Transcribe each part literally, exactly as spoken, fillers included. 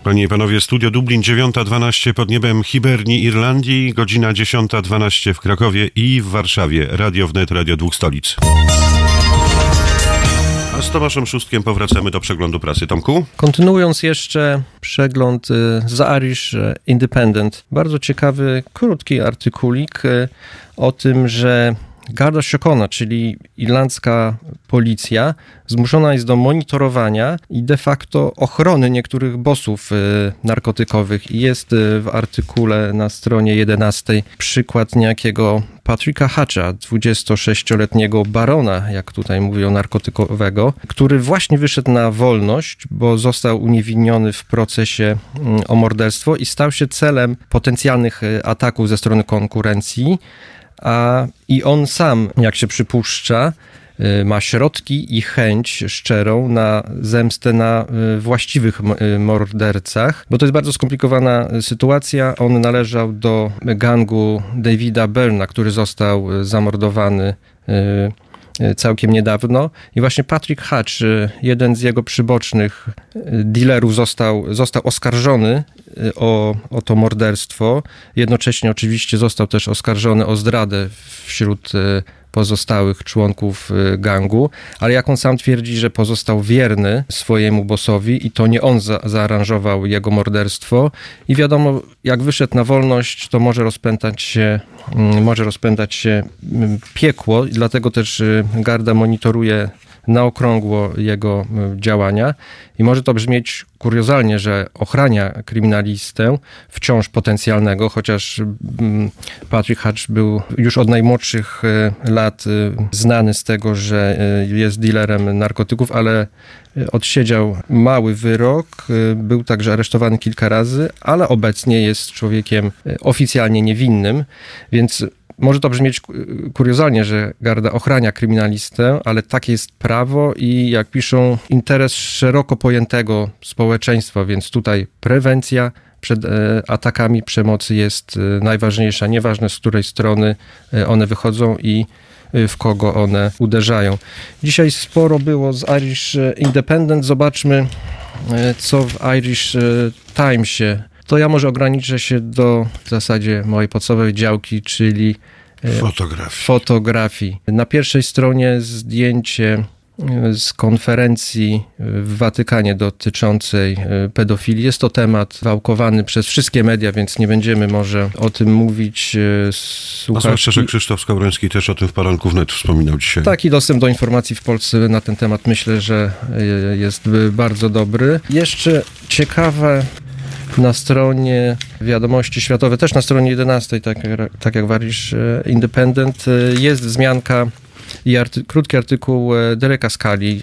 Panie i panowie, studio Dublin, dziewiąta dwanaście pod niebem Hiberni, Irlandii, godzina dziesiąta dwanaście w Krakowie i w Warszawie. Radio Wnet, Radio Dwóch Stolic. A z Tomaszem Szóstkiem powracamy do przeglądu prasy. Tomku? Kontynuując jeszcze przegląd The Irish Independent. Bardzo ciekawy, krótki artykulik o tym, że Garda Síochána, czyli irlandzka policja, zmuszona jest do monitorowania i de facto ochrony niektórych bossów narkotykowych. I jest w artykule na stronie jedenastej przykład niejakiego Patricka Hatcha, dwudziestosześcioletniego barona, jak tutaj mówią, narkotykowego, który właśnie wyszedł na wolność, bo został uniewinniony w procesie o morderstwo i stał się celem potencjalnych ataków ze strony konkurencji. A i on sam, jak się przypuszcza, ma środki i chęć szczerą na zemstę na właściwych mordercach, bo to jest bardzo skomplikowana sytuacja. On należał do gangu Davida Byrna, który został zamordowany całkiem niedawno. I właśnie Patrick Hatch, jeden z jego przybocznych dealerów, został, został oskarżony o, o to morderstwo. Jednocześnie oczywiście został też oskarżony o zdradę wśród pozostałych członków gangu, ale jak on sam twierdzi, że pozostał wierny swojemu bossowi i to nie on za- zaaranżował jego morderstwo. I wiadomo, jak wyszedł na wolność, to może rozpętać się, może rozpętać się piekło i dlatego też garda monitoruje na okrągło jego działania i może to brzmieć kuriozalnie, że ochrania kryminalistę wciąż potencjalnego, chociaż Patrick Hatch był już od najmłodszych lat znany z tego, że jest dealerem narkotyków, ale odsiedział mały wyrok, był także aresztowany kilka razy, ale obecnie jest człowiekiem oficjalnie niewinnym, więc może to brzmieć kuriozalnie, że garda ochrania kryminalistę, ale takie jest prawo i jak piszą, interes szeroko pojętego społeczeństwa, więc tutaj prewencja przed atakami przemocy jest najważniejsza. Nieważne, z której strony one wychodzą i w kogo one uderzają. Dzisiaj sporo było z Irish Independent. Zobaczmy, co w Irish Timesie. To ja może ograniczę się do w zasadzie mojej podstawowej działki, czyli fotografii. fotografii. Na pierwszej stronie zdjęcie z konferencji w Watykanie dotyczącej pedofilii. Jest to temat wałkowany przez wszystkie media, więc nie będziemy może o tym mówić. A zwłaszcza, że Krzysztof Skowroński też o tym w poranku wnet wspominał dzisiaj. Taki dostęp do informacji w Polsce na ten temat myślę, że jest bardzo dobry. Jeszcze ciekawe, na stronie Wiadomości Światowe, też na stronie jedenastej, tak, tak jak w Irish Independent, jest wzmianka i arty, krótki artykuł Dereka Scully,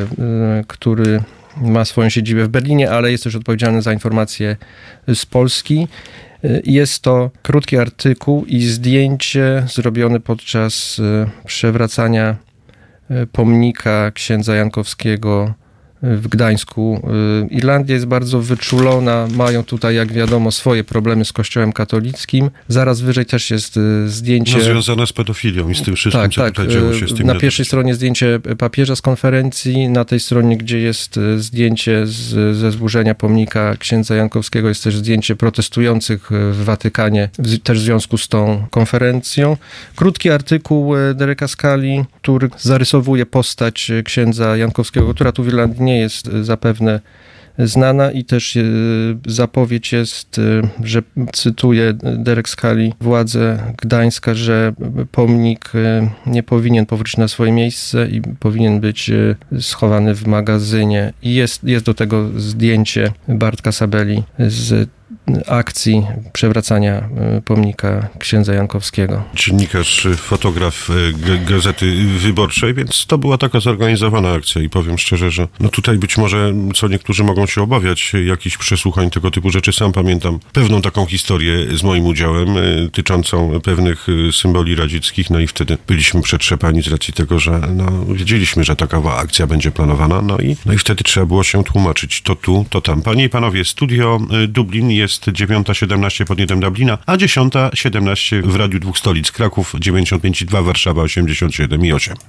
który ma swoją siedzibę w Berlinie, ale jest też odpowiedzialny za informacje z Polski. Jest to krótki artykuł i zdjęcie zrobione podczas przewracania pomnika księdza Jankowskiego w Gdańsku. Irlandia jest bardzo wyczulona, mają tutaj, jak wiadomo, swoje problemy z Kościołem katolickim. Zaraz wyżej też jest zdjęcie... No, związane z pedofilią i z tym wszystkim, tak, co tak. tutaj działo się z tym. Na pierwszej stronie zdjęcie papieża z konferencji, na tej stronie, gdzie jest zdjęcie z, ze zburzenia pomnika księdza Jankowskiego, jest też zdjęcie protestujących w Watykanie, też w związku z tą konferencją. Krótki artykuł Dereka Scully, który zarysowuje postać księdza Jankowskiego, która tu w Irlandii nie jest zapewne znana i też zapowiedź jest, że cytuję Derek Scully, władze Gdańska, że pomnik nie powinien powrócić na swoje miejsce i powinien być schowany w magazynie. I jest, jest do tego zdjęcie Bartka Sabeli z akcji przewracania pomnika księdza Jankowskiego. Dziennikarz, fotograf G- Gazety Wyborczej, więc to była taka zorganizowana akcja i powiem szczerze, że no tutaj być może, co niektórzy mogą się obawiać, jakichś przesłuchań, tego typu rzeczy. Sam pamiętam pewną taką historię z moim udziałem, tyczącą pewnych symboli radzieckich, no i wtedy byliśmy przetrzepani z racji tego, że no, wiedzieliśmy, że taka akcja będzie planowana, no i, no i wtedy trzeba było się tłumaczyć to tu, to tam. Panie i panowie, studio Dublin jest dziewiąta siedemnaście pod niebem Dublina, a dziesiąta siedemnaście w Radiu Dwóch Stolic. Kraków dziewięćdziesiąt pięć i dwa, Warszawa osiemdziesiąt siedem i osiem.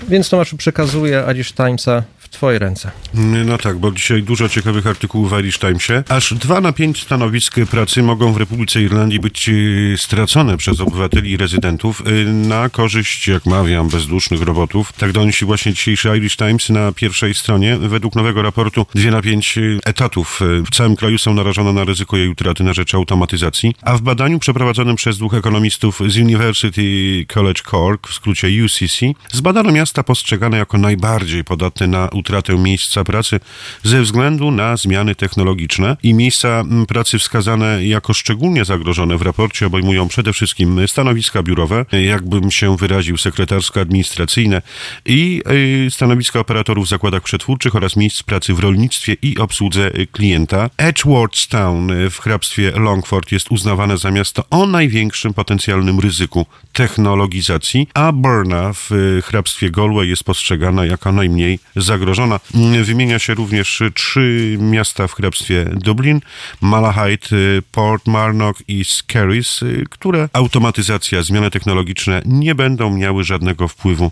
Więc Tomaszu, przekazuję Irish Timesa w twoje ręce. No tak, bo dzisiaj dużo ciekawych artykułów w Irish Timesie. Aż dwa na pięć stanowisk pracy mogą w Republice Irlandii być stracone przez obywateli i rezydentów na korzyść, jak mawiam, bezdusznych robotów. Tak donosi właśnie dzisiejszy Irish Times na pierwszej stronie. Według nowego raportu dwa na pięć etatów w całym kraju są narażone na ryzyko jej utraty na rzecz automatyzacji, a w badaniu przeprowadzonym przez dwóch ekonomistów z University College Cork, w skrócie U C C, zbadano miasta postrzegane jako najbardziej podatne na utratę miejsca pracy ze względu na zmiany technologiczne i miejsca pracy wskazane jako szczególnie zagrożone w raporcie obejmują przede wszystkim stanowiska biurowe, jakbym się wyraził sekretarsko-administracyjne i stanowiska operatorów w zakładach przetwórczych oraz miejsc pracy w rolnictwie i obsłudze klienta. Edgeworthstown w hrabstwie Longford jest uznawane za miasto o największym potencjalnym ryzyku technologizacji, a Burna w hrabstwie Galway jest postrzegana jako najmniej zagrożona. Wymienia się również trzy miasta w hrabstwie Dublin, Malahide, Portmarnock i Skerries, które automatyzacja, zmiany technologiczne nie będą miały żadnego wpływu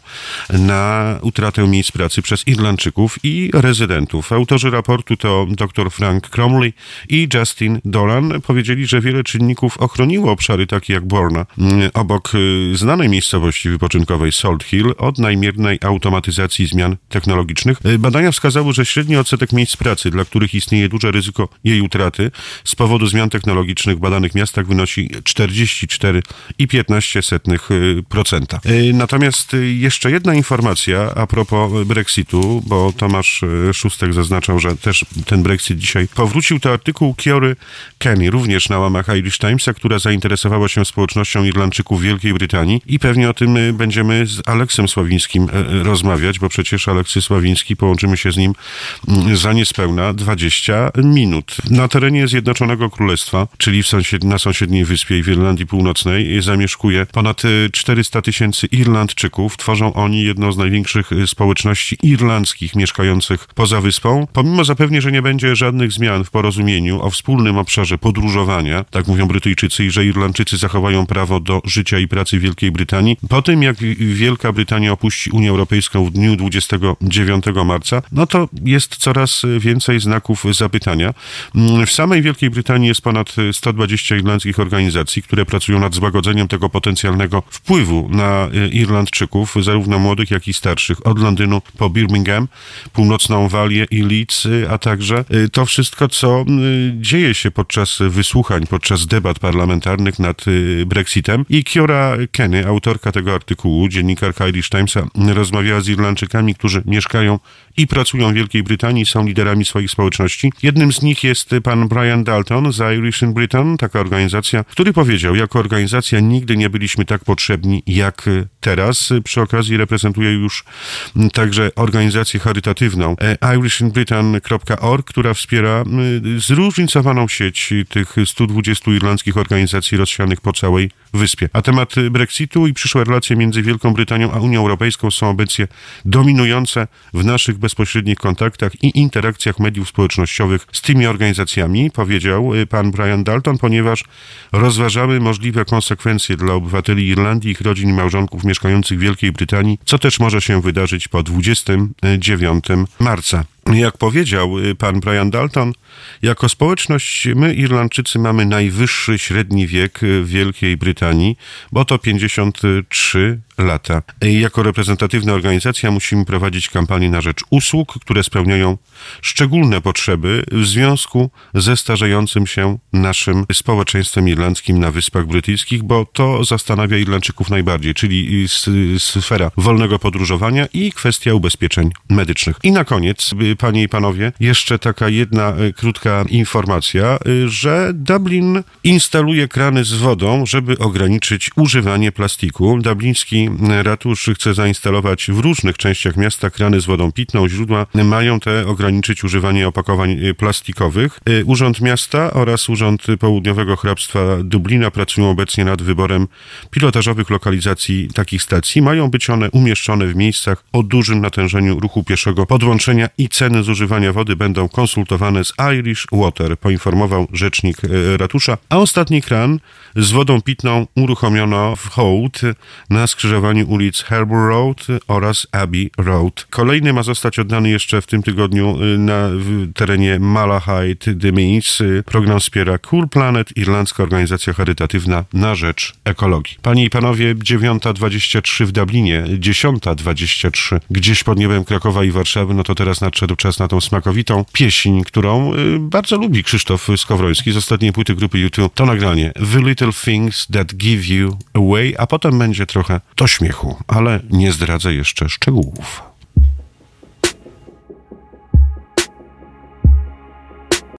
na utratę miejsc pracy przez Irlandczyków i rezydentów. Autorzy raportu to dr Frank Cromley i Justin Dolan powiedzieli, że wiele czynników ochroniło obszary takie jak Burna, obok znanej miejscowości wypoczynkowej Salt Hill, od najmiernej automatyzacji zmian technologicznych. Badania wskazały, że średni odsetek miejsc pracy, dla których istnieje duże ryzyko jej utraty z powodu zmian technologicznych w badanych miastach wynosi czterdzieści cztery i piętnaście procent. Natomiast jeszcze jedna informacja a propos Brexitu, bo Tomasz Szóstek zaznaczał, że też ten Brexit dzisiaj powrócił. To artykuł Kiory Kenny, również na łamach Irish Timesa, która zainteresowała się społecznością Irlandczyków w Wielkiej Brytanii i pewnie o tym będziemy z Aleksem Sławińskim rozmawiać, bo przecież Aleksy Sławiński, połączymy się z nim za niespełna dwadzieścia minut. Na terenie Zjednoczonego Królestwa, czyli w sąsied- na sąsiedniej wyspie i w Irlandii Północnej, zamieszkuje ponad czterysta tysięcy Irlandczyków. Tworzą oni jedną z największych społeczności irlandzkich mieszkających poza wyspą. Pomimo zapewnień, że nie będzie żadnych zmian w porozumieniu o wspólnym obszarze podróżowania, tak mówią Brytyjczycy, i że Irlandczycy zachowają prawo do życia i pracy w Wielkiej Brytanii, po tym jak Wielka Brytania opuści Unię Europejską w dniu dwudziestego dziewiątego marca, no to jest coraz więcej znaków zapytania. W samej Wielkiej Brytanii jest ponad sto dwadzieścia irlandzkich organizacji, które pracują nad złagodzeniem tego potencjalnego wpływu na Irlandczyków, zarówno młodych, jak i starszych, od Londynu po Birmingham, północną Walię i Leeds, a także to wszystko, co dzieje się podczas wysłuchań, podczas debat parlamentarnych nad Brexitem. I Kiora Kenny, autorka tego artykułu, dziennikarka Irish Timesa, rozmawiała z Irlandczykami, którzy mieszkają i pracują w Wielkiej Brytanii, są liderami swoich społeczności. Jednym z nich jest pan Brian Dalton z Irish in Britain, taka organizacja, który powiedział: jako organizacja nigdy nie byliśmy tak potrzebni jak teraz. Przy okazji reprezentuje już także organizację charytatywną irish in britain kropka org, która wspiera zróżnicowaną sieć tych stu dwudziestu irlandzkich organizacji rozsianych po całej wyspie. A temat Brexitu i przyszłe relacje między Wielką Brytanią a Unią Europejską są obecnie dominujące w naszych bezpośrednich kontaktach i interakcjach mediów społecznościowych z tymi organizacjami, powiedział pan Brian Dalton, ponieważ rozważamy możliwe konsekwencje dla obywateli Irlandii, ich rodzin i małżonków mieszkających w Wielkiej Brytanii, co też może się wydarzyć po dwudziestego dziewiątego marca. Jak powiedział pan Brian Dalton, jako społeczność my, Irlandczycy, mamy najwyższy średni wiek w Wielkiej Brytanii, bo to pięćdziesiąt trzy lata. Jako reprezentatywna organizacja musimy prowadzić kampanię na rzecz usług, które spełniają szczególne potrzeby w związku ze starzejącym się naszym społeczeństwem irlandzkim na Wyspach Brytyjskich, bo to zastanawia Irlandczyków najbardziej, czyli sfera wolnego podróżowania i kwestia ubezpieczeń medycznych. I na koniec, panie i panowie, jeszcze taka jedna krótka informacja, że Dublin instaluje krany z wodą, żeby ograniczyć używanie plastiku. Dubliński ratusz chce zainstalować w różnych częściach miasta krany z wodą pitną. Źródła mają te ograniczyć używanie opakowań plastikowych. Urząd Miasta oraz Urząd Południowego Hrabstwa Dublina pracują obecnie nad wyborem pilotażowych lokalizacji takich stacji. Mają być one umieszczone w miejscach o dużym natężeniu ruchu pieszego, podłączenia i ceny zużywania wody będą konsultowane z Irish Water, poinformował rzecznik ratusza, a ostatni kran z wodą pitną uruchomiono w Hołd na skrzyżowaniu ulic Harbour Road oraz Abbey Road. Kolejny ma zostać oddany jeszcze w tym tygodniu na terenie Malahide de Meath. Program wspiera Cool Planet, irlandzka organizacja charytatywna na rzecz ekologii. Panie i panowie, dziewiąta dwadzieścia trzy w Dublinie, dziesiąta dwadzieścia trzy gdzieś pod niebem Krakowa i Warszawy, no to teraz nadszedł czas na tą smakowitą pieśń, którą y, bardzo lubi Krzysztof Skowroński z ostatniej płyty grupy U dwa. To nagranie The Little Things That Give You Away, a potem będzie trochę do śmiechu, ale nie zdradzę jeszcze szczegółów.